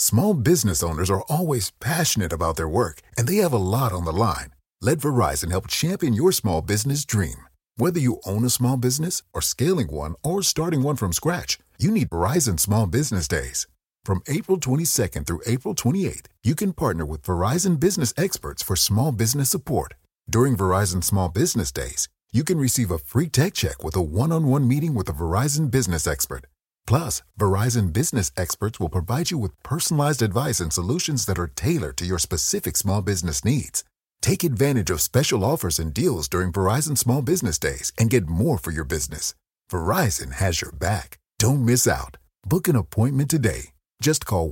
Small business owners are always passionate about their work, and they have a lot on the line. Let Verizon help champion your small business dream. Whether you own a small business or scaling one or starting one from scratch, you need Verizon Small Business Days. From April 22nd through April 28th, you can partner with Verizon business experts for small business support. During Verizon Small Business Days, you can receive a free tech check with a one-on-one meeting with a Verizon business expert. Plus, Verizon business experts will provide you with personalized advice and solutions that are tailored to your specific small business needs. Take advantage of special offers and deals during Verizon Small Business Days and get more for your business. Verizon has your back. Don't miss out. Book an appointment today. Just call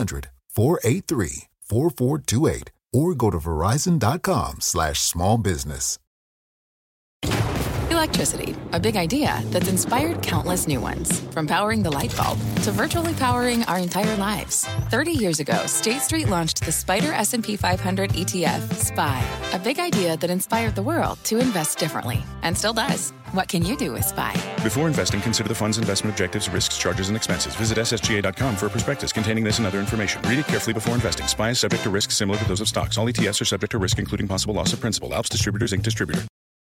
1-800-483-4428 or go to verizon.com/smallbusiness. Electricity, a big idea that's inspired countless new ones. From powering the light bulb to virtually powering our entire lives. 30 years ago, State Street launched the Spider S&P 500 ETF, SPY. A big idea that inspired the world to invest differently. And still does. What can you do with SPY? Before investing, consider the fund's investment objectives, risks, charges, and expenses. Visit ssga.com for a prospectus containing this and other information. Read it carefully before investing. SPY is subject to risks similar to those of stocks. All ETFs are subject to risk, including possible loss of principal. Alps Distributors, Inc. Distributor.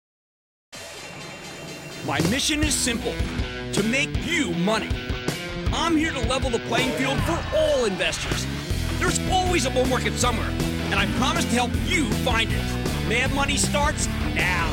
My mission is simple, to make you money. I'm here to level the playing field for all investors. There's always a bull market somewhere, and I promise to help you find it. Mad Money starts now.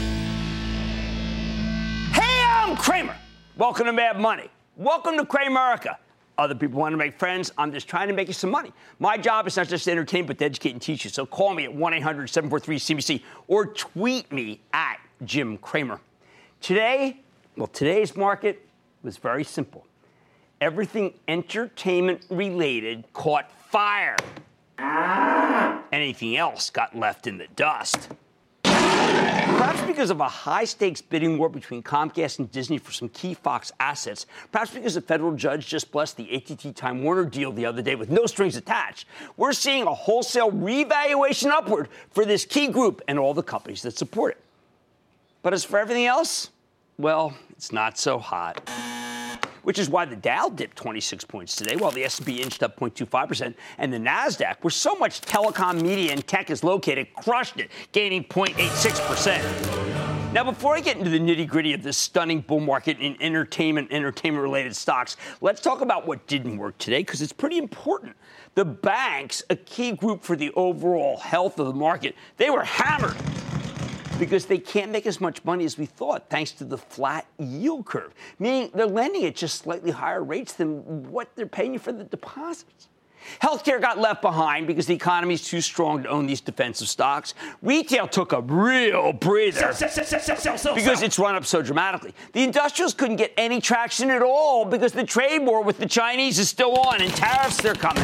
Hey, I'm Cramer. Welcome to Mad Money. Welcome to Cramerica. Other people want to make friends. I'm just trying to make you some money. My job is not just to entertain, but to educate and teach you. So call me at 1-800-743-CBC or tweet me at Jim Cramer. Today's market was very simple. Everything entertainment related caught fire. Anything else got left in the dust. Perhaps because of a high-stakes bidding war between Comcast and Disney for some key Fox assets. Perhaps because a federal judge just blessed the AT&T-Time Warner deal the other day with no strings attached. We're seeing a wholesale revaluation upward for this key group and all the companies that support it. But as for everything else, well, it's not so hot. Which is why the Dow dipped 26 points today, while the S&P inched up 0.25%, and the NASDAQ, where so much telecom, media, and tech is located, crushed it, gaining 0.86%. Now, before I get into the nitty-gritty of this stunning bull market in entertainment-related stocks, let's talk about what didn't work today, because it's pretty important. The banks, a key group for the overall health of the market, they were hammered because they can't make as much money as we thought, thanks to the flat yield curve, meaning they're lending at just slightly higher rates than what they're paying you for the deposits. Healthcare got left behind because the economy is too strong to own these defensive stocks. Retail took a real breather because it's run up so dramatically. The industrials couldn't get any traction at all because the trade war with the Chinese is still on and tariffs, they're coming.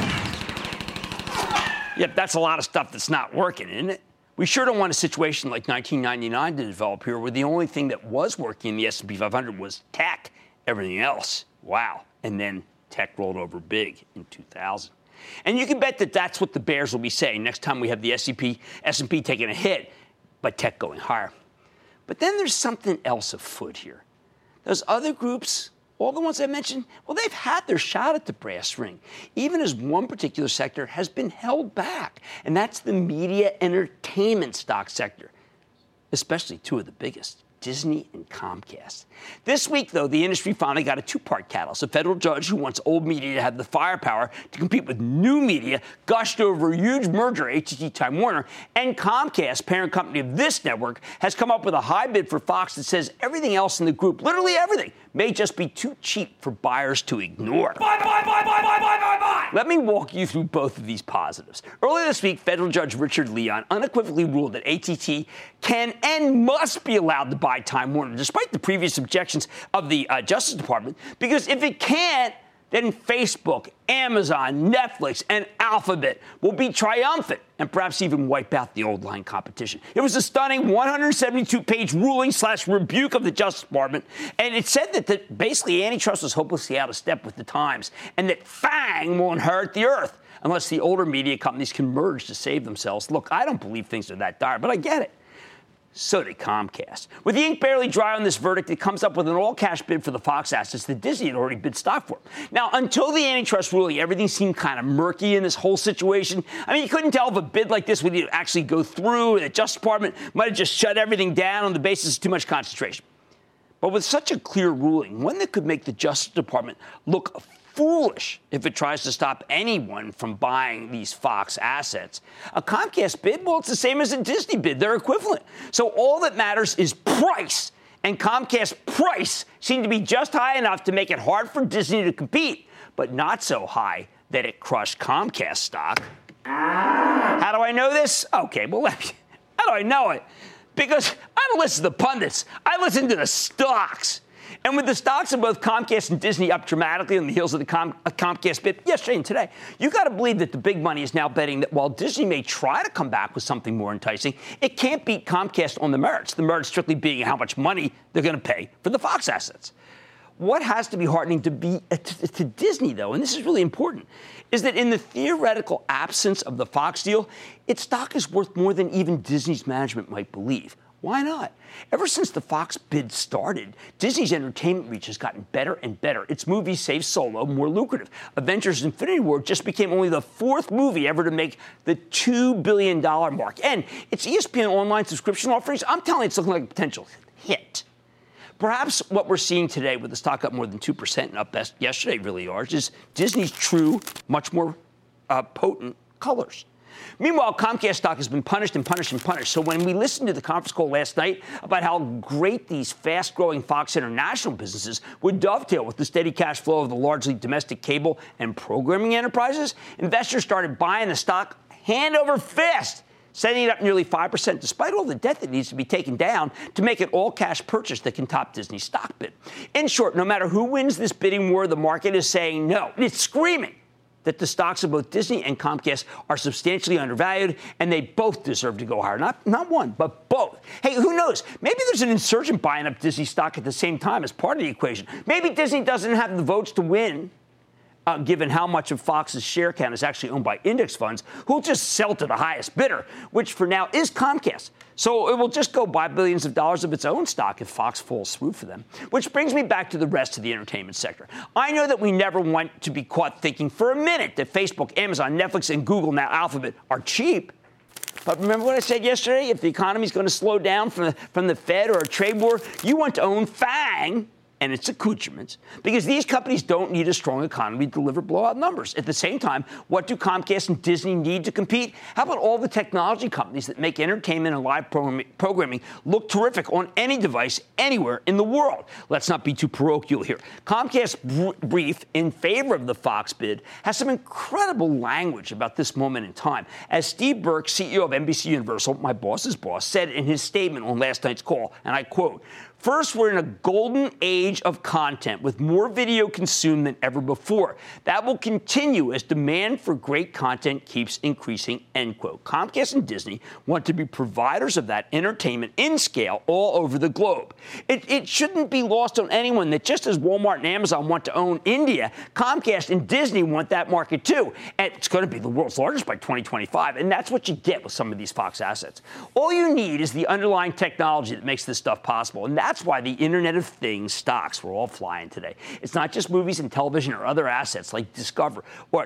Yep, that's a lot of stuff that's not working, isn't it? We sure don't want a situation like 1999 to develop here, where the only thing that was working in the S&P 500 was tech. Everything else, wow. And then tech rolled over big in 2000. And you can bet that that's what the bears will be saying next time we have the S&P taking a hit, but tech going higher. But then there's something else afoot here. Those other groups, all the ones I mentioned, well, they've had their shot at the brass ring, even as one particular sector has been held back, and that's the media entertainment stock sector, especially two of the biggest, Disney and Comcast. This week, though, the industry finally got a two-part catalyst. A federal judge who wants old media to have the firepower to compete with new media gushed over a huge merger, AT&T-Time Warner, and Comcast, parent company of this network, has come up with a high bid for Fox that says everything else in the group, literally everything, may just be too cheap for buyers to ignore. Buy. Let me walk you through both of these positives. Earlier this week, federal judge Richard Leon unequivocally ruled that AT&T can and must be allowed to buy Time Warner, despite the previous objections of the Justice Department, because if it can't, then Facebook, Amazon, Netflix, and Alphabet will be triumphant and perhaps even wipe out the old line competition. It was a stunning 172-page ruling/rebuke of the Justice Department, and it said that basically antitrust was hopelessly out of step with the times, and that FANG won't hurt the earth unless the older media companies can merge to save themselves. Look, I don't believe things are that dire, but I get it. So did Comcast. With the ink barely dry on this verdict, it comes up with an all-cash bid for the Fox assets that Disney had already bid stock for. Now, until the antitrust ruling, everything seemed kind of murky in this whole situation. I mean, you couldn't tell if a bid like this would actually go through. The Justice Department might have just shut everything down on the basis of too much concentration. But with such a clear ruling, one that could make the Justice Department look foolish if it tries to stop anyone from buying these Fox assets. A Comcast bid, well, it's the same as a Disney bid. They're equivalent. So all that matters is price. And Comcast price seemed to be just high enough to make it hard for Disney to compete, but not so high that it crushed Comcast stock. How do I know this? Okay, well, how do I know it? Because I don't listen to the pundits. I listen to the stocks. And with the stocks of both Comcast and Disney up dramatically on the heels of the Comcast bid yesterday and today, you got to believe that the big money is now betting that while Disney may try to come back with something more enticing, it can't beat Comcast on the merits. The merits strictly being how much money they're going to pay for the Fox assets. What has to be heartening to Disney, though, and this is really important, is that in the theoretical absence of the Fox deal, its stock is worth more than even Disney's management might believe. Why not? Ever since the Fox bid started, Disney's entertainment reach has gotten better and better. Its movies save Solo more lucrative. Avengers Infinity War just became only the fourth movie ever to make the $2 billion mark. And its ESPN online subscription offerings, I'm telling you, it's looking like a potential hit. Perhaps what we're seeing today with the stock up more than 2% and up yesterday really large is Disney's true, much more potent colors. Meanwhile, Comcast stock has been punished and punished and punished. So when we listened to the conference call last night about how great these fast-growing Fox International businesses would dovetail with the steady cash flow of the largely domestic cable and programming enterprises, investors started buying the stock hand over fist, setting it up nearly 5% despite all the debt that needs to be taken down to make it all-cash purchase that can top Disney's stock bid. In short, no matter who wins this bidding war, the market is saying no. It's screaming that the stocks of both Disney and Comcast are substantially undervalued, and they both deserve to go higher. Not one, but both. Hey, who knows? Maybe there's an insurgent buying up Disney stock at the same time as part of the equation. Maybe Disney doesn't have the votes to win, given how much of Fox's share count is actually owned by index funds, who'll just sell to the highest bidder, which for now is Comcast. So it will just go buy billions of dollars of its own stock if Fox falls through for them. Which brings me back to the rest of the entertainment sector. I know that we never want to be caught thinking for a minute that Facebook, Amazon, Netflix, and Google, now Alphabet, are cheap. But remember what I said yesterday? If the economy is going to slow down from the Fed or a trade war, you want to own FANG and its accoutrements, because these companies don't need a strong economy to deliver blowout numbers. At the same time, what do Comcast and Disney need to compete? How about all the technology companies that make entertainment and live programming look terrific on any device anywhere in the world? Let's not be too parochial here. Comcast's brief in favor of the Fox bid has some incredible language about this moment in time. As Steve Burke, CEO of NBC Universal, my boss's boss, said in his statement on last night's call, and I quote, "First, we're in a golden age of content with more video consumed than ever before. That will continue as demand for great content keeps increasing," end quote. Comcast and Disney want to be providers of that entertainment in scale all over the globe. It shouldn't be lost on anyone that just as Walmart and Amazon want to own India, Comcast and Disney want that market too. And it's going to be the world's largest by 2025, and that's what you get with some of these Fox assets. All you need is the underlying technology that makes this stuff possible, and that's why the Internet of Things stocks were all flying today. It's not just movies and television or other assets like Discover or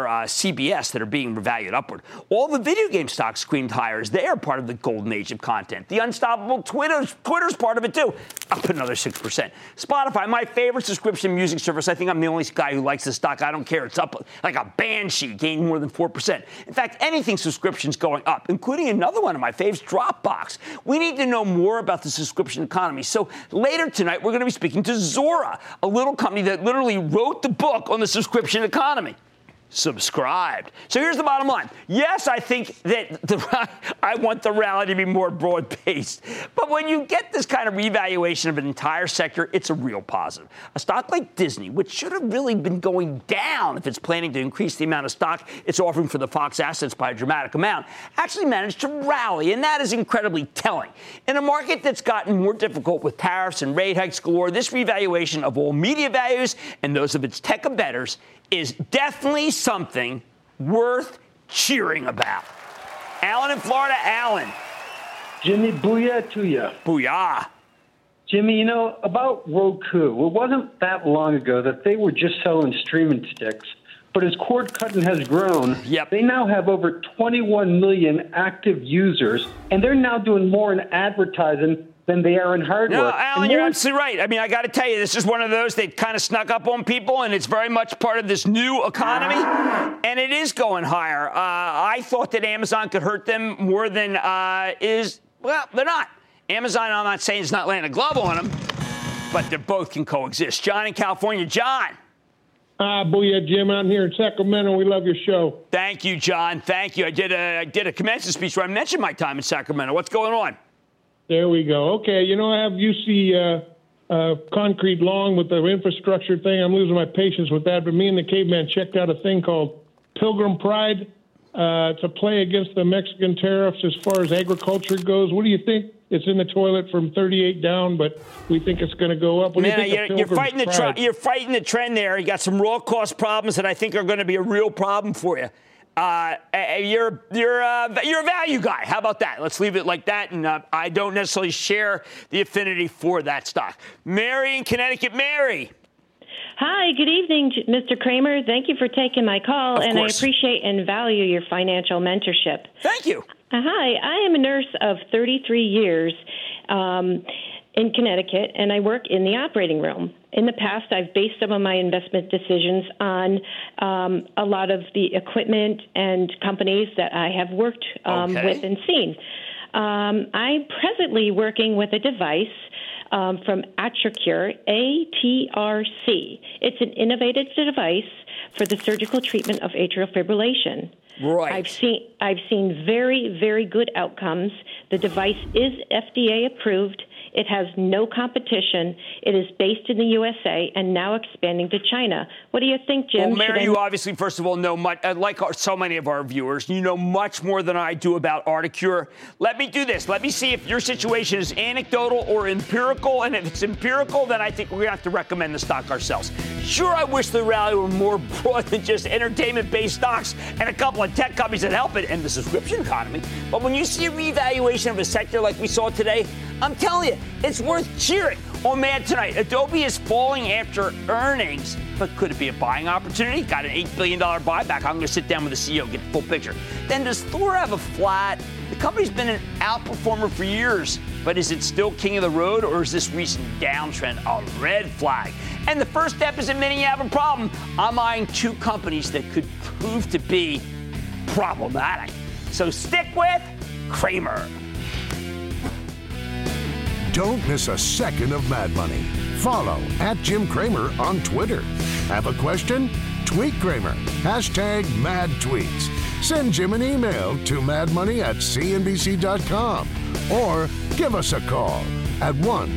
CBS that are being revalued upward. All the video game stocks screamed higher as they are part of the golden age of content. The unstoppable Twitter's part of it too, up another 6%. Spotify, my favorite subscription music service. I think I'm the only guy who likes this stock. I don't care. It's up like a banshee, gained more than 4%. In fact, anything subscriptions going up, including another one of my faves, Dropbox. We need to know more about the subscription economy. So later tonight, we're going to be speaking to Zuora, a little company that literally wrote the book on the subscription economy. Subscribed. So here's the bottom line. Yes, I think that I want the rally to be more broad-based. But when you get this kind of revaluation of an entire sector, it's a real positive. A stock like Disney, which should have really been going down if it's planning to increase the amount of stock it's offering for the Fox assets by a dramatic amount, actually managed to rally, and that is incredibly telling. In a market that's gotten more difficult with tariffs and rate hikes galore, this revaluation of all media values and those of its tech bettors is definitely something worth cheering about. Alan in Florida. Alan. Jimmy, booyah to you. Booyah. Jimmy, about Roku, it wasn't that long ago that they were just selling streaming sticks. But as cord cutting has grown, they now have over 21 million active users, and they're now doing more in advertising than they are in hardware. No, Alan, you're absolutely right. I mean, I got to tell you, this is one of those that kind of snuck up on people, and it's very much part of this new economy, and it is going higher. I thought that Amazon could hurt them more than well, they're not. Amazon, I'm not saying it's not laying a glove on them, but they both can coexist. John in California. John. Booyah, Jim. I'm here in Sacramento. We love your show. Thank you, John. Thank you. I did a commencement speech where I mentioned my time in Sacramento. What's going on? There we go. Okay, I have UC concrete long with the infrastructure thing. I'm losing my patience with that. But me and the caveman checked out a thing called Pilgrim Pride to play against the Mexican tariffs as far as agriculture goes. What do you think? It's in the toilet from 38 down, but we think it's going to go up. Man, you're fighting you're fighting the trend there. You got some raw cost problems that I think are going to be a real problem for you. You're a value guy. How about that? Let's leave it like that. And I don't necessarily share the affinity for that stock. Mary in Connecticut. Mary. Hi, good evening, Mr. Cramer. Thank you for taking my call, and I appreciate and value your financial mentorship. Thank you. Hi, I am a nurse of 33 years in Connecticut, and I work in the operating room. In the past, I've based some of my investment decisions on a lot of the equipment and companies that I have worked with and seen. I'm presently working with a device from Atracure, ATRC. It's an innovative device for the surgical treatment of atrial fibrillation. Right. I've seen very, very good outcomes. The device is FDA approved. It has no competition. It is based in the USA and now expanding to China. What do you think, Jim? Well, Mary, you obviously, first of all, know much, like so many of our viewers, you know much more than I do about Articure. Let me do this. Let me see if your situation is anecdotal or empirical. And if it's empirical, then I think we're going to have to recommend the stock ourselves. Sure, I wish the rally were more broad than just entertainment-based stocks and a couple of tech companies that help it and the subscription economy. But when you see a revaluation of a sector like we saw today, I'm telling you, it's worth cheering. On Mad tonight, Adobe is falling after earnings, but could it be a buying opportunity? Got an $8 billion buyback. I'm going to sit down with the CEO, get the full picture. Then does Thor have a flat? The company's been an outperformer for years, but is it still king of the road, or is this recent downtrend a red flag? And the first step is admitting you have a problem. I'm eyeing two companies that could prove to be problematic. So stick with Cramer. Don't miss a second of Mad Money. Follow @Jim Cramer on Twitter. Have a question? Tweet Cramer. #MadTweets. Send Jim an email to madmoney@cnbc.com or give us a call at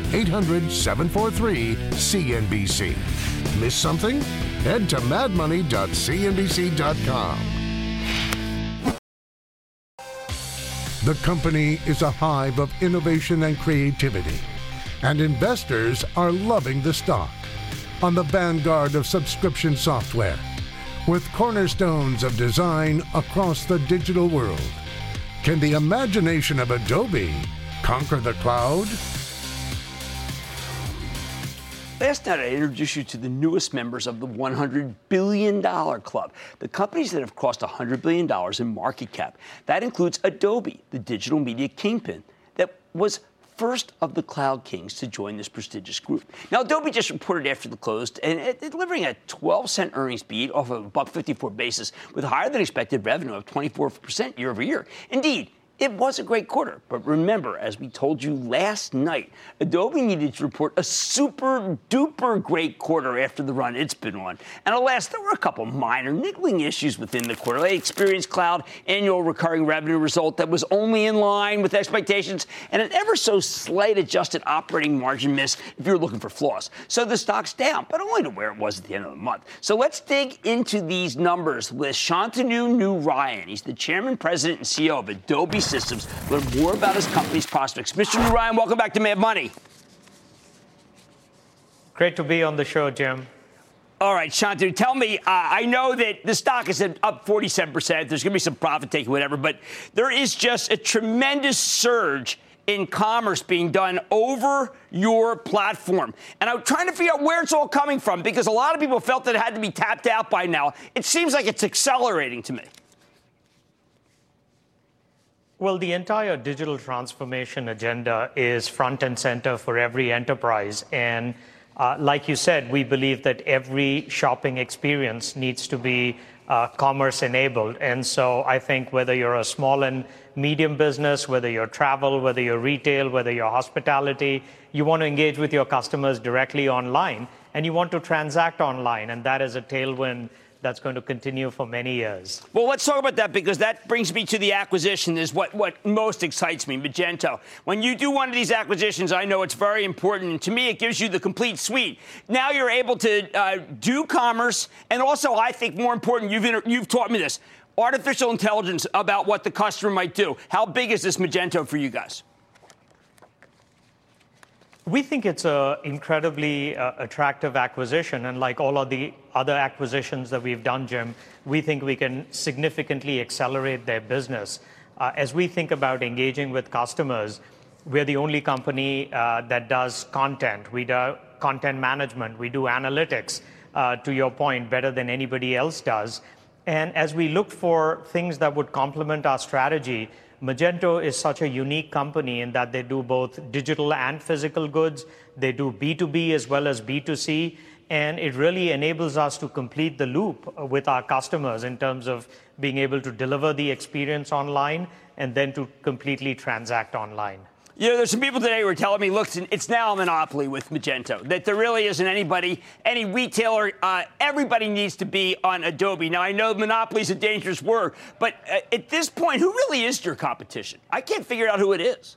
1-800-743-CNBC. Miss something? Head to madmoney.cnbc.com. The company is a hive of innovation and creativity, and investors are loving the stock. On the vanguard of subscription software, with cornerstones of design across the digital world, can the imagination of Adobe conquer the cloud? Last night, I introduced you to the newest members of the $100 billion club, the companies that have crossed $100 billion in market cap. That includes Adobe, the digital media kingpin that was first of the cloud kings to join this prestigious group. Now, Adobe just reported after the close and delivering a 12-cent earnings beat off of a $1.54 basis with higher than expected revenue of 24% year over year. Indeed, it was a great quarter, but remember, as we told you last night, Adobe needed to report a super-duper great quarter after the run it's been on. And alas, there were a couple minor niggling issues within the quarter. They experienced cloud annual recurring revenue result that was only in line with expectations and an ever-so-slight adjusted operating margin miss if you're looking for flaws. So the stock's down, but only to where it was at the end of the month. So let's dig into these numbers with Shantanu Ryan. He's the chairman, president, and CEO of Adobe Systems. Learn more about his company's prospects. Mr. Ryan, welcome back to Mad Money. Great to be on the show, Jim. All right, Shantanu, tell me, I know that the stock is up 47%. There's going to be some profit taking, whatever, but there is just a tremendous surge in commerce being done over your platform. And I'm trying to figure out where it's all coming from, because a lot of people felt that it had to be tapped out by now. It seems like it's accelerating to me. Well, the entire digital transformation agenda is front and center for every enterprise. And like you said, we believe that every shopping experience needs to be commerce enabled. And so I think whether you're a small and medium business, whether you're travel, whether you're retail, whether you're hospitality, you want to engage with your customers directly online, and you want to transact online. And that is a tailwind that's going to continue for many years. Well, let's talk about that, because that brings me to the acquisition, is what most excites me, Magento. When you do one of these acquisitions, I know it's very important, and to me, it gives you the complete suite. Now you're able to do commerce, and also, I think more important, you've taught me this, artificial intelligence about what the customer might do. How big is this Magento for you guys? We think it's an incredibly attractive acquisition, and like all of the other acquisitions that we've done, Jim, we think we can significantly accelerate their business. As we think about engaging with customers, we're the only company that does content. We do content management. We do analytics, to your point, better than anybody else does. And as we look for things that would complement our strategy, Magento is such a unique company in that they do both digital and physical goods. They do B2B as well as B2C. And it really enables us to complete the loop with our customers in terms of being able to deliver the experience online and then to completely transact online. You know, there's some people today who are telling me, look, it's now a monopoly with Magento, that there really isn't any retailer, everybody needs to be on Adobe. Now, I know monopoly is a dangerous word, but at this point, who really is your competition? I can't figure out who it is.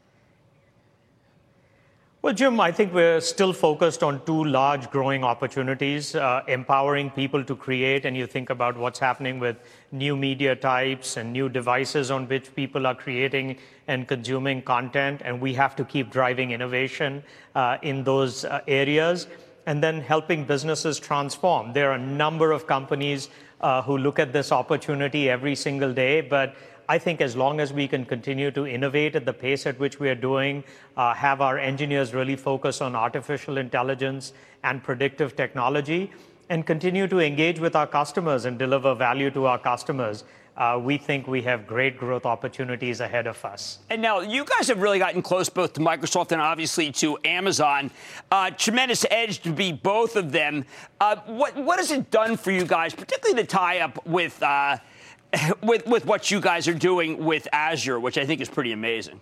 Well, Jim, I think we're still focused on two large growing opportunities, empowering people to create. And you think about what's happening with new media types and new devices on which people are creating and consuming content. And we have to keep driving innovation in those areas, and then helping businesses transform. There are a number of companies who look at this opportunity every single day, but I think as long as we can continue to innovate at the pace at which we are doing, have our engineers really focus on artificial intelligence and predictive technology, and continue to engage with our customers and deliver value to our customers, we think we have great growth opportunities ahead of us. And now you guys have really gotten close both to Microsoft and obviously to Amazon. Tremendous edge to be both of them. What has it done for you guys, particularly the tie-up with what you guys are doing with Azure, which I think is pretty amazing?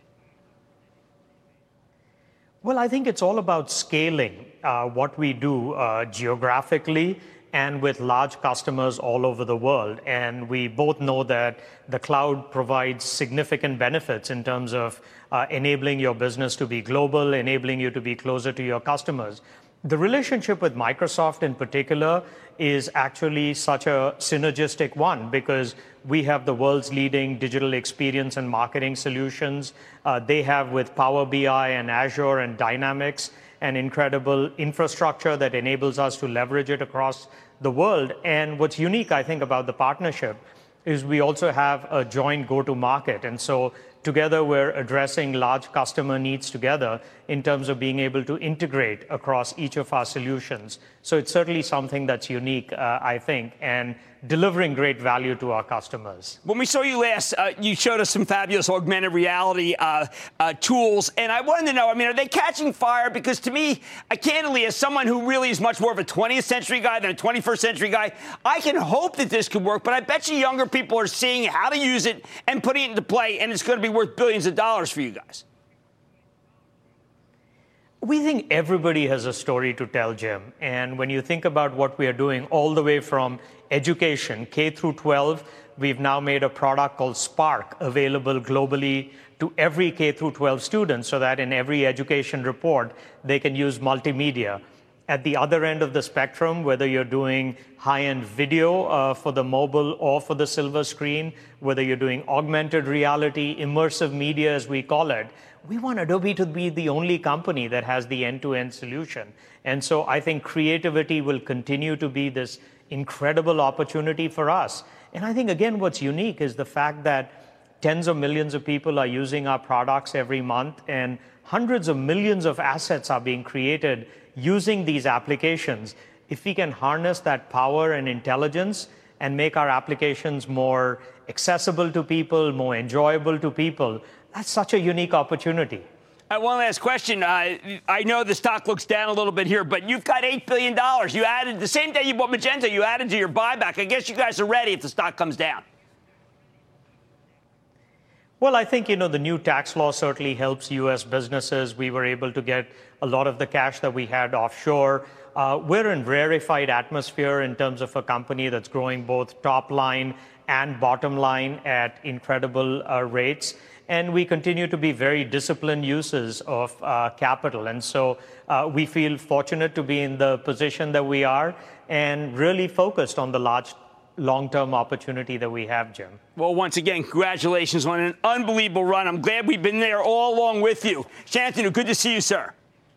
Well, I think it's all about scaling what we do geographically and with large customers all over the world. And we both know that the cloud provides significant benefits in terms of enabling your business to be global, enabling you to be closer to your customers. The relationship with Microsoft in particular is actually such a synergistic one, because we have the world's leading digital experience and marketing solutions. They have, with Power BI and Azure and Dynamics, an incredible infrastructure that enables us to leverage it across the world. And what's unique, I think, about the partnership is we also have a joint go-to-market. And so together, we're addressing large customer needs together in terms of being able to integrate across each of our solutions. So it's certainly something that's unique, I think, and delivering great value to our customers. When we saw you last, you showed us some fabulous augmented reality tools. And I wanted to know, are they catching fire? Because to me, candidly, as someone who really is much more of a 20th century guy than a 21st century guy, I can hope that this could work. But I bet you younger people are seeing how to use it and putting it into play, and it's going to be worth billions of dollars for you guys. We think everybody has a story to tell, Jim. And when you think about what we are doing all the way from education, K through 12, we've now made a product called Spark available globally to every K through 12 student, so that in every education report, they can use multimedia. At the other end of the spectrum, whether you're doing high-end video for the mobile or for the silver screen, whether you're doing augmented reality, immersive media, as we call it, we want Adobe to be the only company that has the end-to-end solution. And so I think creativity will continue to be this incredible opportunity for us. And I think, again, what's unique is the fact that tens of millions of people are using our products every month, and hundreds of millions of assets are being created using these applications. If we can harness that power and intelligence and make our applications more accessible to people, more enjoyable to people, that's such a unique opportunity. One last question. I know the stock looks down a little bit here, but you've got $8 billion. You added, the same day you bought Magenta, you added to your buyback. I guess you guys are ready if the stock comes down. Well, I think, the new tax law certainly helps U.S. businesses. We were able to get a lot of the cash that we had offshore. We're in rarefied atmosphere in terms of a company that's growing both top line and bottom line at incredible rates. And we continue to be very disciplined users of capital. And so we feel fortunate to be in the position that we are and really focused on the large long-term opportunity that we have, Jim. Well, once again, congratulations on an unbelievable run. I'm glad we've been there all along with you. Shantanu, good to see you, sir.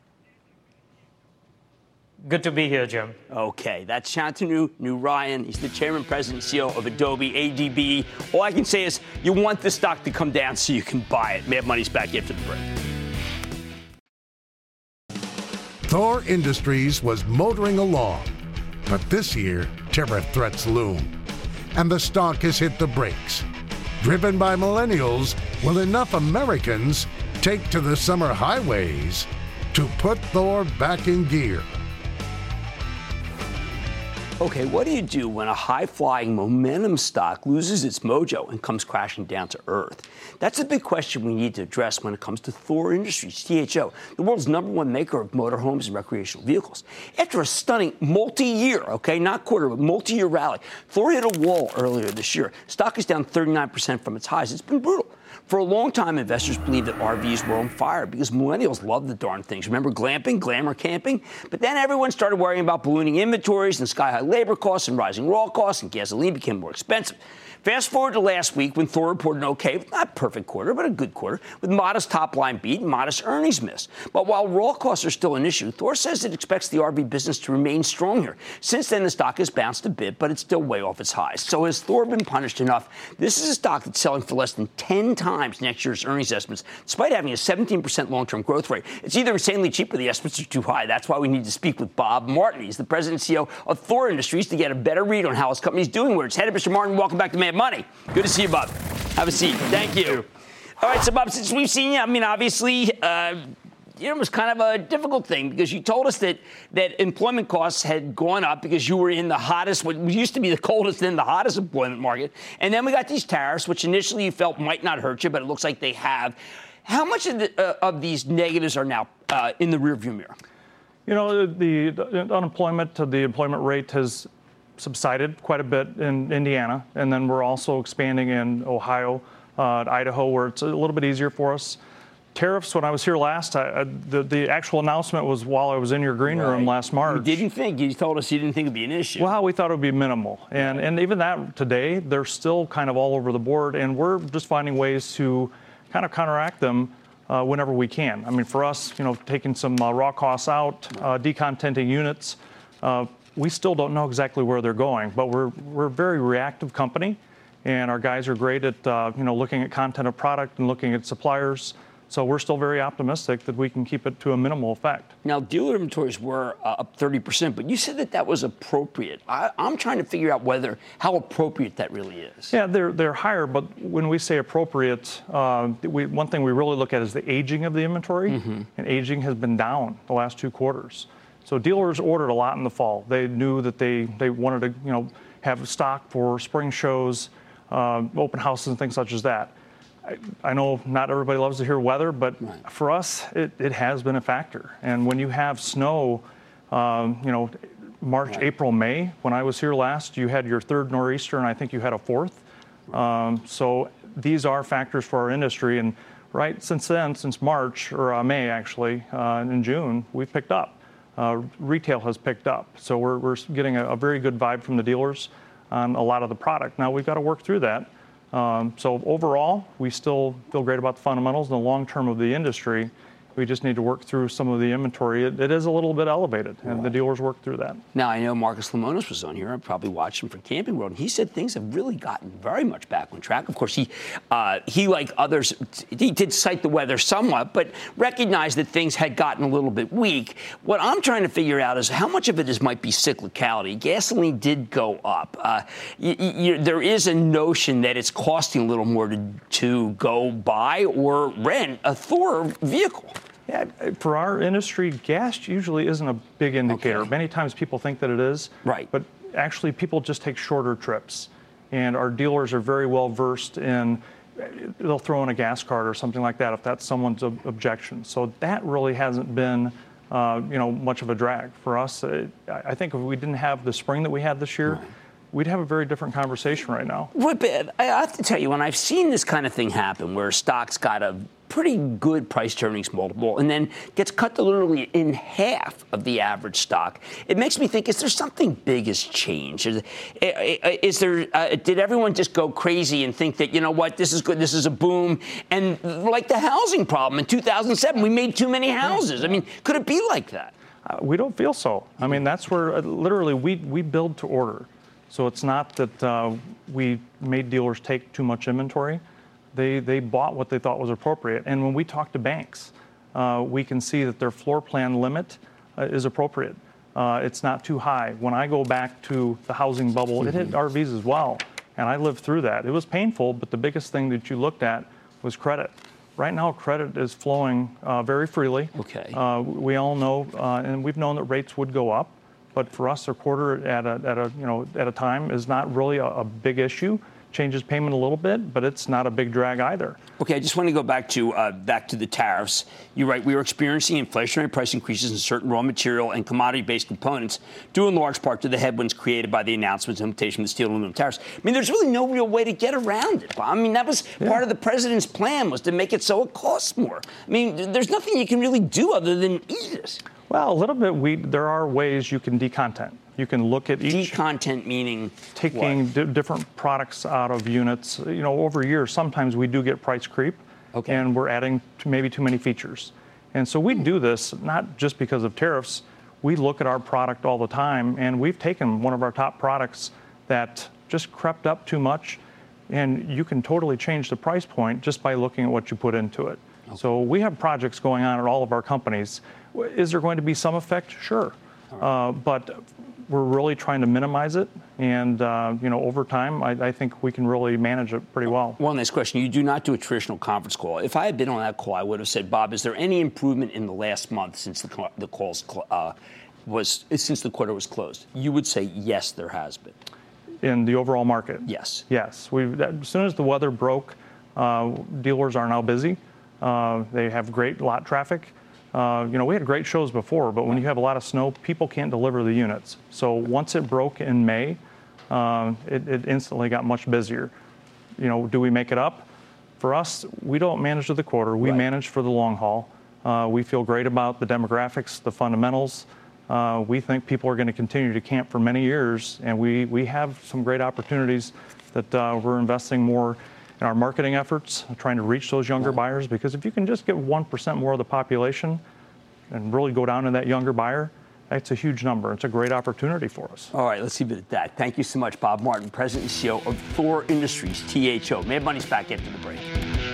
Good to be here, Jim. Okay, that's Shantanu Narayan. He's the chairman, president, CEO of Adobe, ADB. All I can say is you want the stock to come down so you can buy it. Mad Money's back after the break. Thor Industries was motoring along, but this year, tariff threats loom, and the stock has hit the brakes. Driven by millennials, will enough Americans take to the summer highways to put Thor back in gear? Okay, what do you do when a high-flying momentum stock loses its mojo and comes crashing down to earth? That's a big question we need to address when it comes to Thor Industries, THO, the world's #1 maker of motorhomes and recreational vehicles. After a stunning multi-year, not quarter, but multi-year rally, Thor hit a wall earlier this year. Stock is down 39% from its highs. It's been brutal. For a long time, investors believed that RVs were on fire because millennials love the darn things. Remember glamping, glamour camping? But then everyone started worrying about ballooning inventories and sky-high labor costs and rising raw costs, and gasoline became more expensive. Fast forward to last week when Thor reported an okay, not perfect quarter, but a good quarter, with modest top-line beat and modest earnings miss. But while raw costs are still an issue, Thor says it expects the RV business to remain strong here. Since then, the stock has bounced a bit, but it's still way off its highs. So has Thor been punished enough? This is a stock that's selling for less than 10 times next year's earnings estimates, despite having a 17% long-term growth rate. It's either insanely cheap or the estimates are too high. That's why we need to speak with Bob Martin. He's the president and CEO of Thor Industries to get a better read on how his company is doing, where it's headed. Mr. Martin, welcome back to Mad Money. Good to see you, Bob. Have a seat. Thank you. All right, so, Bob, since we've seen you, obviously, it was kind of a difficult thing because you told us that employment costs had gone up because you were in the hottest, what used to be the coldest and the hottest employment market. And then we got these tariffs, which initially you felt might not hurt you, but it looks like they have. How much of these negatives are now in the rearview mirror? The unemployment, the employment rate has subsided quite a bit in Indiana, and then we're also expanding in Ohio, Idaho, where it's a little bit easier for us. Tariffs, when I was here last, the actual announcement was while I was in your green room last March. You told us you didn't think it'd be an issue. Well, we thought it would be minimal. And even that today, they're still kind of all over the board, and we're just finding ways to kind of counteract them whenever we can. For us, taking some raw costs out, decontenting units, we still don't know exactly where they're going, but we're a very reactive company, and our guys are great at looking at content of product and looking at suppliers. So we're still very optimistic that we can keep it to a minimal effect. Now, dealer inventories were up 30%, but you said that was appropriate. I'm trying to figure out how appropriate that really is. Yeah, they're higher, but when we say appropriate, one thing we really look at is the aging of the inventory, and aging has been down the last 2 quarters. So dealers ordered a lot in the fall. They knew that they wanted to have stock for spring shows, open houses, and things such as that. I know not everybody loves to hear weather, but for us, it has been a factor. And when you have snow, March, April, May, when I was here last, you had your 3rd nor'easter, and I think you had a 4th. So these are factors for our industry. And since then, since March, or May actually, in June, we've picked up. Retail has picked up. So we're getting a very good vibe from the dealers on a lot of the product. Now, we've got to work through that. So overall, we still feel great about the fundamentals and the long term of the industry. We just need to work through some of the inventory. It is a little bit elevated, and the dealers work through that. Now, I know Marcus Lemonis was on here. I probably watched him for Camping World, and he said things have really gotten very much back on track. Of course, he like others, he did cite the weather somewhat, but recognized that things had gotten a little bit weak. What I'm trying to figure out is how much of it might be cyclicality. Gasoline did go up. There is a notion that it's costing a little more to go buy or rent a Thor vehicle. Yeah, for our industry, gas usually isn't a big indicator. Okay. Many times people think that it is. Right. But actually, people just take shorter trips. And our dealers are very well versed in, they'll throw in a gas card or something like that if that's someone's objection. So that really hasn't been, much of a drag. For us, I think if we didn't have the spring that we had this year, we'd have a very different conversation right now. I have to tell you, when I've seen this kind of thing happen, where a stock's got a pretty good price to earnings multiple and then gets cut to literally in half of the average stock, it makes me think, is there something big has changed? Did everyone just go crazy and think that, you know what, this is good, this is a boom? And like the housing problem in 2007, we made too many houses. I mean, could it be like that? We don't feel so. I mean, that's where literally we build to order. So it's not that we made dealers take too much inventory. They bought what they thought was appropriate. And when we talk to banks, we can see that their floor plan limit is appropriate. It's not too high. When I go back to the housing bubble, it hit RVs as well. And I lived through that. It was painful, but the biggest thing that you looked at was credit. Right now, credit is flowing very freely. Okay. We all know, and we've known that rates would go up. But for us, a quarter at a time is not really a big issue. Changes payment a little bit, but it's not a big drag either. Okay, I just want to go back to the tariffs. You're right. We are experiencing inflationary price increases in certain raw material and commodity-based components, due in large part to the headwinds created by the announcements and implementation of the steel and aluminum tariffs. I mean, there's really no real way to get around it. I mean, that was part of the president's plan, was to make it so it costs more. I mean, there's nothing you can really do other than eat it. Well, a little bit. There are ways you can decontent. You can look at each. Decontent meaning taking different products out of units. Over years, sometimes we do get price creep, and we're adding maybe too many features. And so we do this not just because of tariffs. We look at our product all the time, and we've taken one of our top products that just crept up too much, and you can totally change the price point just by looking at what you put into it. So we have projects going on at all of our companies. Is there going to be some effect? Sure. But we're really trying to minimize it. And, over time, I think we can really manage it pretty well. One last question. You do not do a traditional conference call. If I had been on that call, I would have said, Bob, is there any improvement in the last month since the quarter was closed? You would say, yes, there has been. In the overall market? Yes. Yes. As soon as the weather broke, dealers are now busy. They have great lot traffic. We had great shows before, but when you have a lot of snow, people can't deliver the units. So once it broke in May, it instantly got much busier. Do we make it up? For us, we don't manage to the quarter. We manage for the long haul. We feel great about the demographics, the fundamentals. We think people are going to continue to camp for many years, and we have some great opportunities that we're investing more in our marketing efforts, trying to reach those younger buyers, because if you can just get 1% more of the population and really go down to that younger buyer, that's a huge number. It's a great opportunity for us. All right, let's leave it at that. Thank you so much, Bob Martin, President and CEO of Thor Industries, THO. Mad Money's back after the break.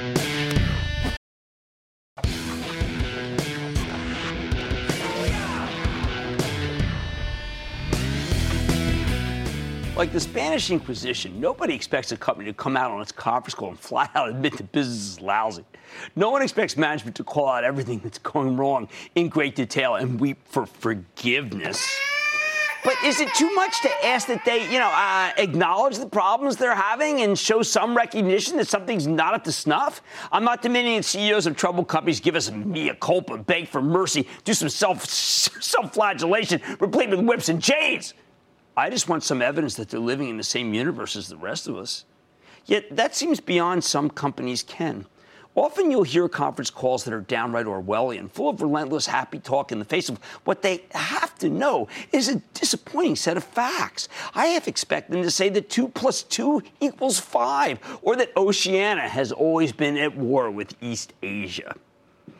Like the Spanish Inquisition, nobody expects a company to come out on its conference call and flat out admit that business is lousy. No one expects management to call out everything that's going wrong in great detail and weep for forgiveness. But is it too much to ask that they, acknowledge the problems they're having and show some recognition that something's not up to snuff? I'm not demanding that CEOs of troubled companies give us a mea culpa, beg for mercy, do some self-flagellation, replete with whips and chains. I just want some evidence that they're living in the same universe as the rest of us. Yet that seems beyond some companies' ken. Often you'll hear conference calls that are downright Orwellian, full of relentless happy talk in the face of what they have to know is a disappointing set of facts. I half expect them to say that 2 + 2 = 5, or that Oceania has always been at war with East Asia.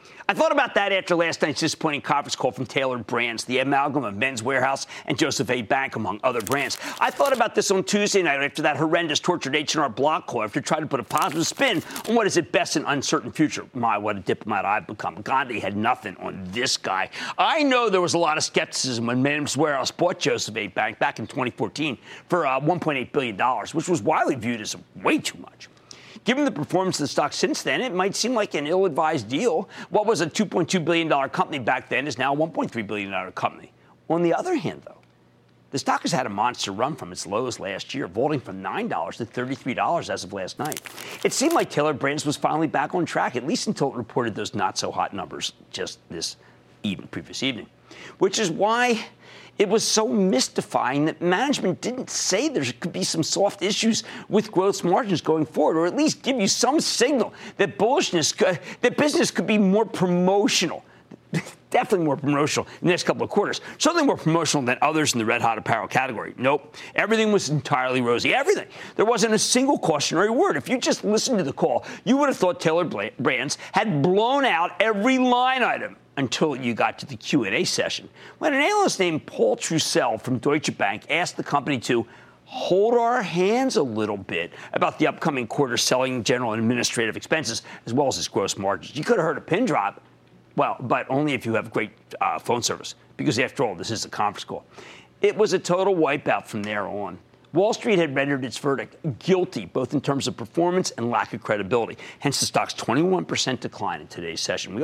I thought about that after last night's disappointing conference call from Tailored Brands, the amalgam of Men's Warehouse and Joseph A. Bank, among other brands. I thought about this on Tuesday night after that horrendous, tortured H&R Block call, after trying to put a positive spin on what is at best an uncertain future. My, what a diplomat I've become. Gandhi had nothing on this guy. I know there was a lot of skepticism when Men's Warehouse bought Joseph A. Bank back in 2014 for $1.8 billion, which was widely viewed as way too much. Given the performance of the stock since then, it might seem like an ill-advised deal. What was a $2.2 billion company back then is now a $1.3 billion company. On the other hand, though, the stock has had a monster run from its lows last year, vaulting from $9 to $33 as of last night. It seemed like Tailored Brands was finally back on track, at least until it reported those not-so-hot numbers just this previous evening, which is why it was so mystifying that management didn't say there could be some soft issues with gross margins going forward, or at least give you some signal that that business could be more promotional. Definitely more promotional in the next couple of quarters. Certainly more promotional than others in the red-hot apparel category. Nope. Everything was entirely rosy. Everything. There wasn't a single cautionary word. If you just listened to the call, you would have thought Tailored Brands had blown out every line item until you got to the Q&A session, when an analyst named Paul Trussell from Deutsche Bank asked the company to hold our hands a little bit about the upcoming quarter selling, general, and administrative expenses, as well as its gross margins. You could have heard a pin drop. Well, but only if you have great phone service, because after all, this is a conference call. It was a total wipeout from there on. Wall Street had rendered its verdict guilty, both in terms of performance and lack of credibility. Hence the stock's 21% decline in today's session. We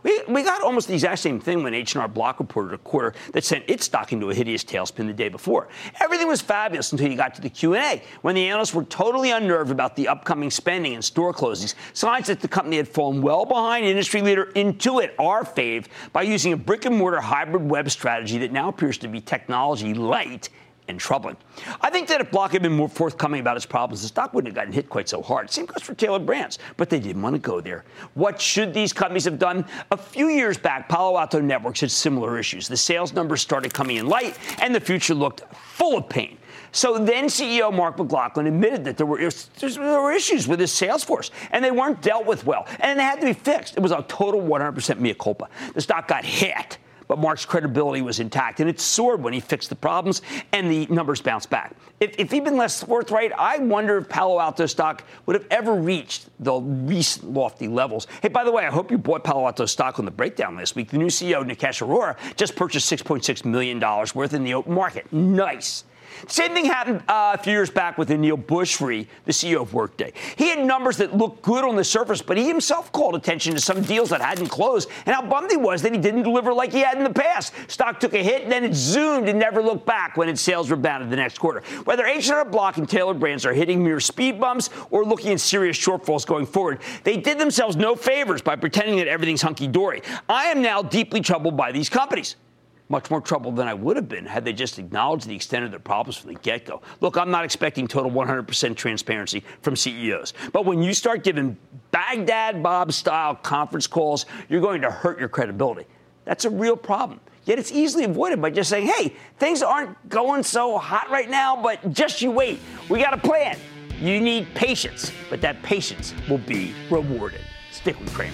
got almost the exact same thing when H&R Block reported a quarter that sent its stock into a hideous tailspin the day before. Everything was fabulous until you got to the Q&A, when the analysts were totally unnerved about the upcoming spending and store closings, signs that the company had fallen well behind industry leader Intuit, our fave, by using a brick-and-mortar hybrid web strategy that now appears to be technology light and troubling. I think that if Block had been more forthcoming about its problems, the stock wouldn't have gotten hit quite so hard. Same goes for Tailored Brands, but they didn't want to go there. What should these companies have done? A few years back, Palo Alto Networks had similar issues. The sales numbers started coming in light, and the future looked full of pain. So then CEO Mark McLaughlin admitted that there were issues with his sales force, and they weren't dealt with well, and they had to be fixed. It was a total 100% mea culpa. The stock got hit, but Mark's credibility was intact, and it soared when he fixed the problems, and the numbers bounced back. If he'd been less forthright, I wonder if Palo Alto stock would have ever reached the recent lofty levels. Hey, by the way, I hope you bought Palo Alto stock on the breakdown last week. The new CEO, Nikesh Arora, just purchased $6.6 million worth in the open market. Nice. Same thing happened a few years back with Aneel Bhusri, the CEO of Workday. He had numbers that looked good on the surface, but he himself called attention to some deals that hadn't closed and how bummed he was that he didn't deliver like he had in the past. Stock took a hit, and then it zoomed and never looked back when its sales rebounded the next quarter. Whether H&R Block and Tailored Brands are hitting mere speed bumps or looking at serious shortfalls going forward, they did themselves no favors by pretending that everything's hunky-dory. I am now deeply troubled by these companies. Much more trouble than I would have been had they just acknowledged the extent of their problems from the get-go. Look, I'm not expecting total 100% transparency from CEOs. But when you start giving Baghdad Bob-style conference calls, you're going to hurt your credibility. That's a real problem. Yet it's easily avoided by just saying, hey, things aren't going so hot right now, but just you wait. We got a plan. You need patience, but that patience will be rewarded. Stick with Cramer.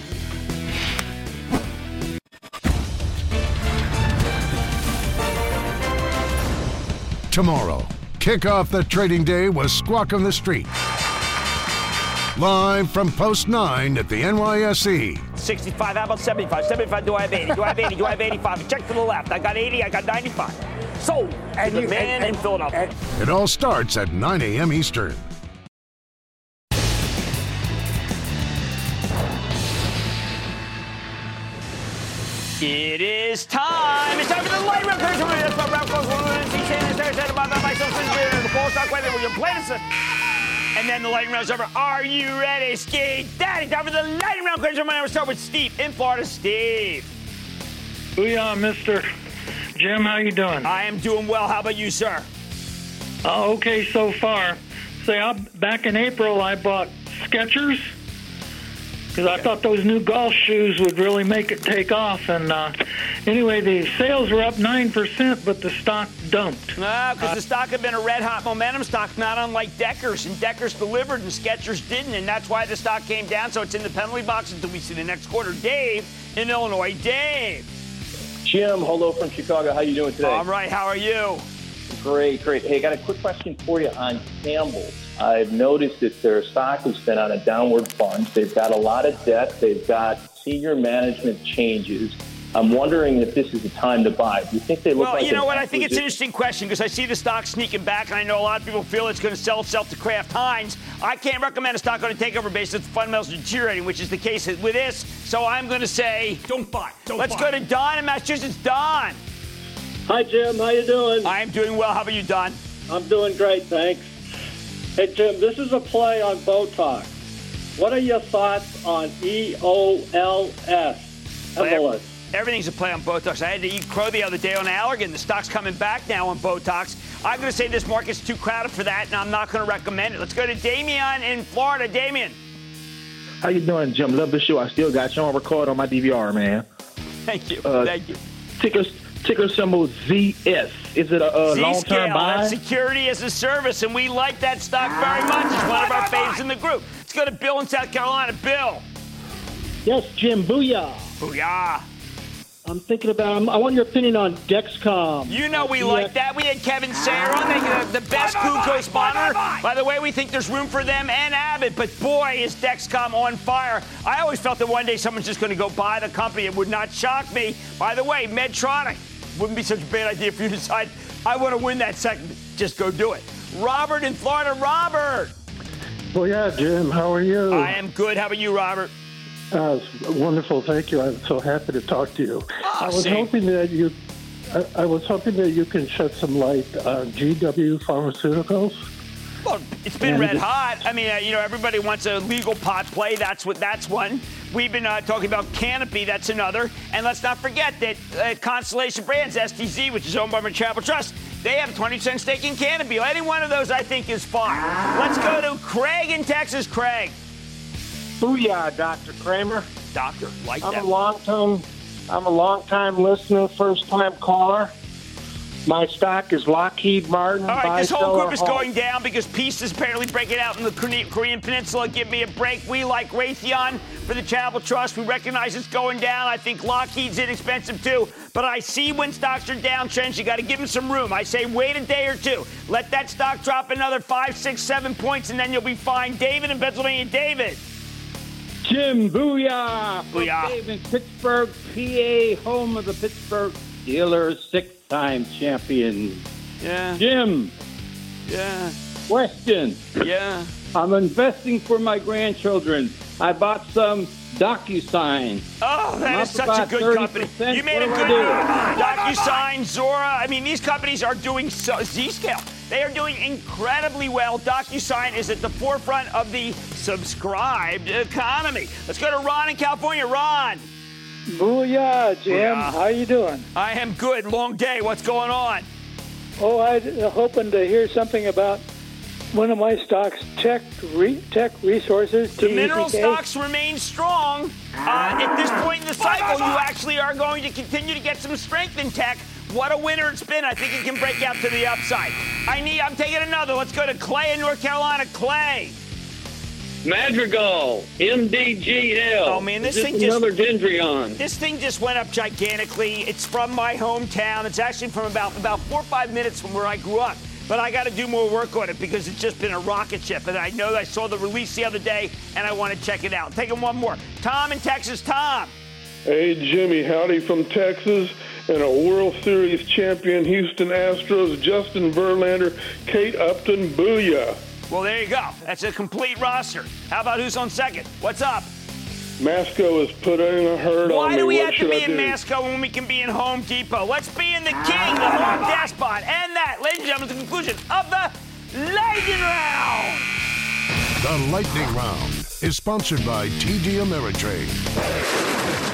Tomorrow, kick off the trading day with Squawk on the Street. Live from Post 9 at the NYSE. 65, how about 75? 75, do I have 80? Do I have 80? Do I have 85? Check to the left. I got 80, I got 95. So, and the man in Philadelphia. It all starts at 9 a.m. Eastern. It is time. It's time for the light round. That's what Ralph goes on. He's saying about my social the full stock weather. We're playing this. And then the lightning round's over. Are you ready, Ski Daddy? Time for the lightning round question. We'll start with Steve in Florida. Steve. Booyah, Mr. Jim. How you doing? I am doing well. How about you, sir? Okay, so far. Back in April, I bought Skechers. Because I thought those new golf shoes would really make it take off. And anyway, the sales were up 9%, but the stock dumped. No, because the stock had been a red-hot momentum stock, not unlike Deckers. And Deckers delivered and Skechers didn't, and that's why the stock came down. So it's in the penalty box until we see the next quarter. Dave in Illinois. Dave. Jim, hello from Chicago. How you doing today? All right. How are you? Great. Hey, I got a quick question for you on Campbell's. I've noticed that their stock has been on a downward plunge. They've got a lot of debt. They've got senior management changes. I'm wondering if this is the time to buy. Do you think they look like... Well, you know what? I think it's an interesting question because I see the stock sneaking back, and I know a lot of people feel it's going to sell itself to Kraft Heinz. I can't recommend a stock on a takeover basis if the fundamentals are deteriorating, which is the case with this. So I'm going to say... Don't buy. Let's go to Don in Massachusetts. Don. Hi, Jim. How you doing? I am doing well. How about you, Don? I'm doing great, thanks. Hey, Jim, this is a play on Botox. What are your thoughts on EOLS? Evolus. Everything's a play on Botox. I had to eat crow the other day on Allergan. The stock's coming back now on Botox. I'm going to say this market's too crowded for that, and I'm not going to recommend it. Let's go to Damian in Florida. Damian. How you doing, Jim? Love the show. I still got you on record on my DVR, man. Thank you. Thank you. Ticker symbol ZS. Is it a long-term buy? That's security as a service, and we like that stock very much. It's one of our faves in the group. Let's go to Bill in South Carolina. Bill. Yes, Jim. Booyah. Booyah. I'm thinking about, I want your opinion on Dexcom. You know we like that. We had Kevin Sayer on, the best glucose monitor. By the way, we think there's room for them and Abbott, but boy, is Dexcom on fire. I always felt that one day someone's just going to go buy the company. It would not shock me. By the way, Medtronic wouldn't be such a bad idea for you to decide, I want to win that second. Just go do it. Robert in Florida. Robert. Well, yeah, Jim, how are you? I am good. How about you, Robert? Wonderful, thank you. I'm so happy to talk to you. I was hoping that you can shed some light on GW Pharmaceuticals. Well, it's been red hot. I mean, everybody wants a legal pot play. That's one. We've been talking about Canopy. That's another. And let's not forget that Constellation Brands, STZ, which is owned by Charitable Trust, they have a 20% stake in Canopy. Any one of those, I think, is fine. Let's go to Craig in Texas. Craig. Booyah, Dr. Kramer. Doctor, like that. I'm a long-time listener, first-time caller. My stock is Lockheed Martin. All right, this whole group is going down because peace is apparently breaking out in the Korean Peninsula. Give me a break. We like Raytheon for the Charitable Trust. We recognize it's going down. I think Lockheed's inexpensive too. But I see when stocks are downtrends, you got to give them some room. I say wait a day or two. Let that stock drop another 5, 6, 7 points, and then you'll be fine. David in Pennsylvania. David. Jim, booyah! Booyah. Dave in Pittsburgh, PA, home of the Pittsburgh Steelers, six-time champion. Yeah. Jim. Yeah. Question. Yeah. I'm investing for my grandchildren. I bought some DocuSign. Oh, that is such a good company. You made a good move. DocuSign, Zora. I mean, these companies are doing Zscaler. They are doing incredibly well. DocuSign is at the forefront of the subscribed economy. Let's go to Ron in California. Ron. Booyah, Jim. Booyah. How you doing? I am good. Long day. What's going on? Oh, I'm hoping to hear something about one of my stocks, Tech Resources. The mineral stocks remain strong. At this point in the cycle, you actually are going to continue to get some strength in tech. What a winner it's been. I think it can break out to the upside. I'm taking another. Let's go to Clay in North Carolina. Clay. Madrigal, MDGL. Oh, man, this thing another Dendreon. This thing just went up gigantically. It's from my hometown. It's actually from about 4 or 5 minutes from where I grew up. But I got to do more work on it because it's just been a rocket ship. And I know that I saw the release the other day, and I want to check it out. Taking one more. Tom in Texas. Tom. Hey, Jimmy. Howdy from Texas. And a World Series champion, Houston Astros, Justin Verlander, Kate Upton. Booyah. Well, there you go. That's a complete roster. How about who's on second? What's up? Masco is putting a hurt on me. Why do we have What to should be I in do? Masco when we can be in Home Depot? Let's be in the king, the home despot. And that, ladies and gentlemen, is the conclusion of the Lightning Round. The Lightning Round is sponsored by TD Ameritrade.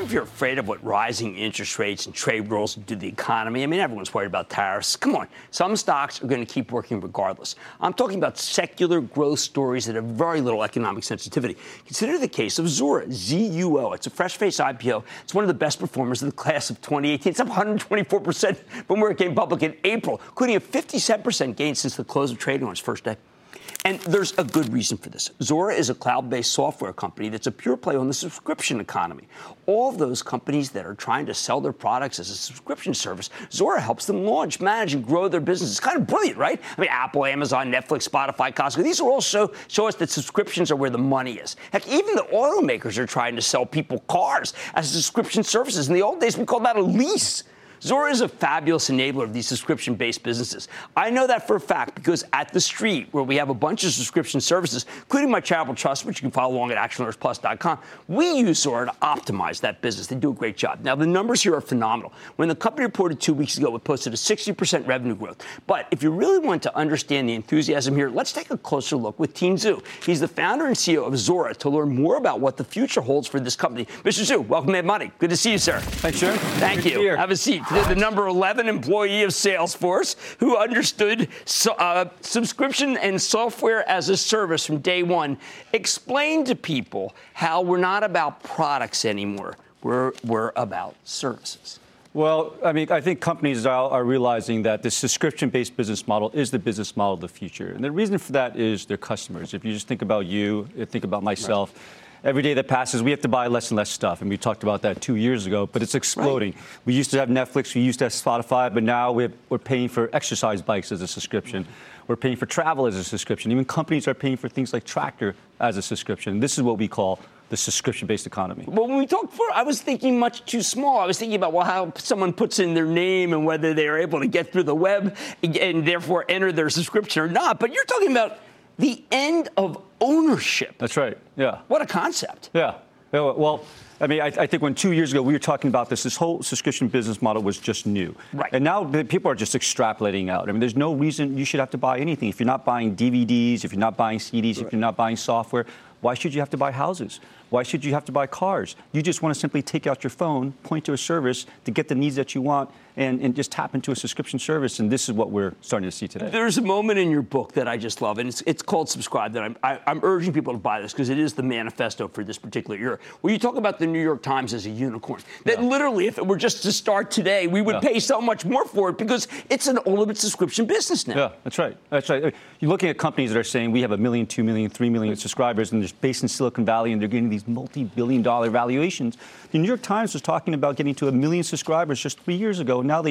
if you're afraid of what rising interest rates and trade rules do to the economy. I mean, everyone's worried about tariffs. Come on. Some stocks are going to keep working regardless. I'm talking about secular growth stories that have very little economic sensitivity. Consider the case of Zuora, ZUO. It's a fresh-faced IPO. It's one of the best performers of the class of 2018. It's up 124% from where it came public in April, including a 57% gain since the close of trading on its first day. And there's a good reason for this. Zuora is a cloud-based software company that's a pure play on the subscription economy. All of those companies that are trying to sell their products as a subscription service, Zuora helps them launch, manage, and grow their business. It's kind of brilliant, right? I mean, Apple, Amazon, Netflix, Spotify, Costco, these are all show us that subscriptions are where the money is. Heck, even the automakers are trying to sell people cars as subscription services. In the old days, we called that a lease. Zuora is a fabulous enabler of these subscription-based businesses. I know that for a fact because at The Street, where we have a bunch of subscription services, including my Charitable Trust, which you can follow along at actionalersplus.com, we use Zuora to optimize that business. They do a great job. Now, the numbers here are phenomenal. When the company reported 2 weeks ago, it posted a 60% revenue growth. But if you really want to understand the enthusiasm here, let's take a closer look with Tien Tzuo. He's the founder and CEO of Zuora to learn more about what the future holds for this company. Mr. Tzuo, welcome to Mad Money. Good to see you, sir. Thanks, Sharon. Thank you. Have a seat. The number 11 employee of Salesforce who understood subscription and software as a service from day one. Explain to people how we're not about products anymore. We're about services. Well, I mean, I think companies are realizing that the subscription-based business model is the business model of the future. And the reason for that is their customers. If you just think about you, think about myself. Right. Every day that passes, we have to buy less and less stuff. And we talked about that 2 years ago, but it's exploding. Right. We used to have Netflix, we used to have Spotify, but now we're paying for exercise bikes as a subscription. We're paying for travel as a subscription. Even companies are paying for things like Tractor as a subscription. This is what we call the subscription-based economy. Well, when we talked before, I was thinking much too small. I was thinking about, well, how someone puts in their name and whether they are able to get through the web and therefore enter their subscription or not. But you're talking about the end of ownership. That's right, yeah. What a concept. Yeah. Well, I mean, I think when 2 years ago we were talking about this whole subscription business model was just new. Right. And now people are just extrapolating out. I mean, there's no reason you should have to buy anything. If you're not buying DVDs, if you're not buying CDs, if you're not buying software, why should you have to buy houses? Why should you have to buy cars? You just want to simply take out your phone, point to a service to get the needs that you want, and just tap into a subscription service. And this is what we're starting to see today. There's a moment in your book that I just love, and it's called Subscribe, that I'm urging people to buy this because it is the manifesto for this particular era, where you talk about the New York Times as a unicorn. That literally, if it were just to start today, we would pay so much more for it because it's an ultimate subscription business now. Yeah, that's right. That's right. You're looking at companies that are saying we have 1 million, 2 million, 3 million subscribers, and they're based in Silicon Valley, and they're getting these multi-billion-dollar valuations. The New York Times was talking about getting to 1 million subscribers just 3 years ago. Now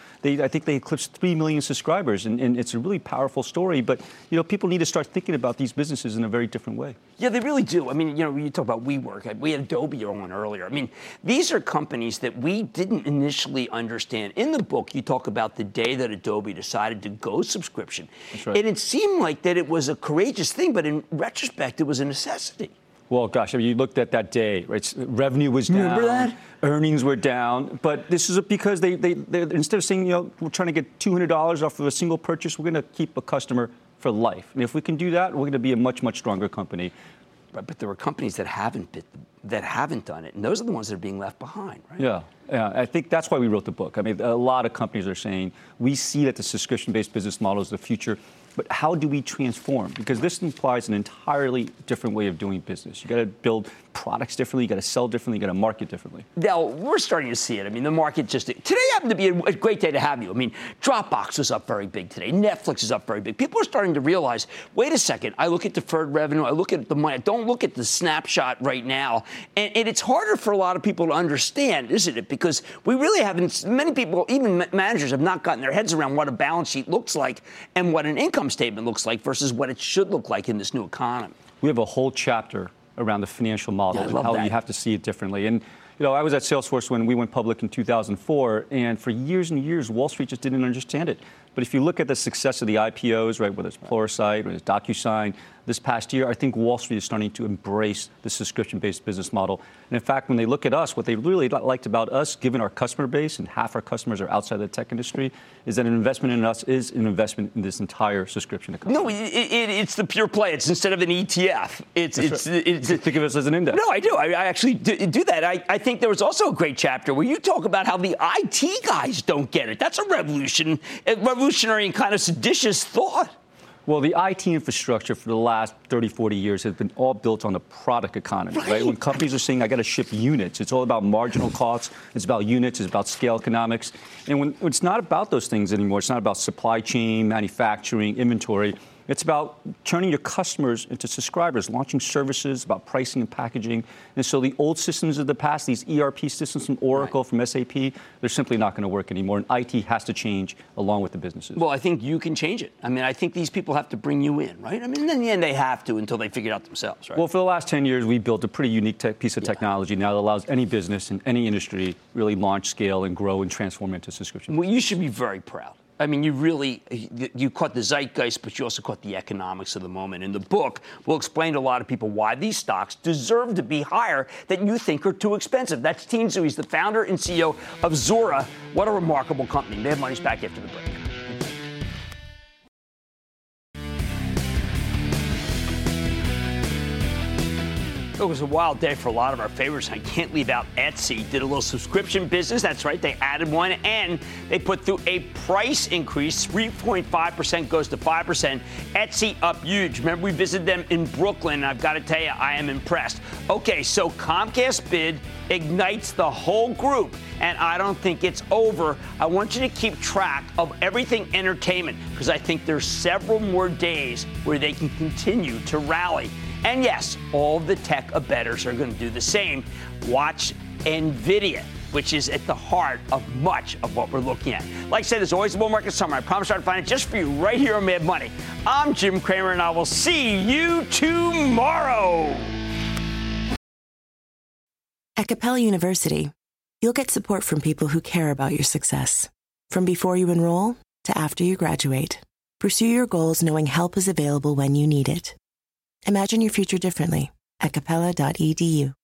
I think they eclipsed 3 million subscribers, and it's a really powerful story. But, people need to start thinking about these businesses in a very different way. Yeah, they really do. I mean, you talk about WeWork. We had Adobe on earlier. I mean, these are companies that we didn't initially understand. In the book, you talk about the day that Adobe decided to go subscription. That's right. And it seemed like that it was a courageous thing, but in retrospect, it was a necessity. Well, gosh, I mean, you looked at that day, right? Revenue was down. Remember that? Earnings were down. But this is because they instead of saying, we're trying to get $200 off of a single purchase, we're going to keep a customer for life. And if we can do that, we're going to be a much, much stronger company. Right, but there were companies that haven't done it, and those are the ones that are being left behind, right? Yeah, I think that's why we wrote the book. I mean, a lot of companies are saying we see that the subscription-based business model is the future, but how do we transform? Because this implies an entirely different way of doing business. You got to build products differently, you got to sell differently, you got to market differently. Now, we're starting to see it. I mean, the market today happened to be a great day to have you. I mean, Dropbox was up very big today. Netflix is up very big. People are starting to realize, wait a second, I look at deferred revenue, I look at the money, I don't look at the snapshot right now. And it's harder for a lot of people to understand, isn't it? Because we really haven't, many people, even managers, have not gotten their heads around what a balance sheet looks like and what an income statement looks like versus what it should look like in this new economy. We have a whole chapter around the financial model and how you have to see it differently. And, I was at Salesforce when we went public in 2004, and for years and years, Wall Street just didn't understand it. But if you look at the success of the IPOs, right, whether it's Pluralsight, whether it's DocuSign, this past year, I think Wall Street is starting to embrace the subscription-based business model. And in fact, when they look at us, what they really liked about us, given our customer base, and half our customers are outside the tech industry, is that an investment in us is an investment in this entire subscription economy. No, it's the pure play. It's instead of an ETF. It's think of us as an index. No, I do. I actually do that. I think there was also a great chapter where you talk about how the IT guys don't get it. That's a revolutionary and kind of seditious thought. Well, the IT infrastructure for the last 30, 40 years has been all built on the product economy, right? When companies are saying, I got to ship units, it's all about marginal costs. It's about units. It's about scale economics. And when it's not about those things anymore, it's not about supply chain, manufacturing, inventory. It's about turning your customers into subscribers, launching services, about pricing and packaging. And so the old systems of the past, these ERP systems from Oracle, from SAP, they're simply not going to work anymore. And IT has to change along with the businesses. Well, I think you can change it. I mean, I think these people have to bring you in, right? I mean, in the end, they have to until they figure it out themselves, right? Well, for the last 10 years, we built a pretty unique piece of technology now that allows any business in any industry really launch, scale, and grow and transform into subscription. Well, you should be very proud. I mean, you caught the zeitgeist, but you also caught the economics of the moment. In the book, we'll explain to a lot of people why these stocks deserve to be higher that you think are too expensive. That's Tien Tzuo. He's the founder and CEO of Zuora. What a remarkable company. Mad Money's back after the break. It was a wild day for a lot of our favorites. I can't leave out Etsy. Did a little subscription business. That's right. They added one, and they put through a price increase. 3.5% goes to 5%. Etsy up huge. Remember, we visited them in Brooklyn, and I've got to tell you, I am impressed. Okay, so Comcast bid ignites the whole group, and I don't think it's over. I want you to keep track of everything entertainment, because I think there's several more days where they can continue to rally. And yes, all the tech abettors are going to do the same. Watch NVIDIA, which is at the heart of much of what we're looking at. Like I said, there's always a bull market summary. I promise I'll find it just for you right here on Mad Money. I'm Jim Cramer, and I will see you tomorrow. At Capella University, you'll get support from people who care about your success. From before you enroll to after you graduate, pursue your goals knowing help is available when you need it. Imagine your future differently at capella.edu.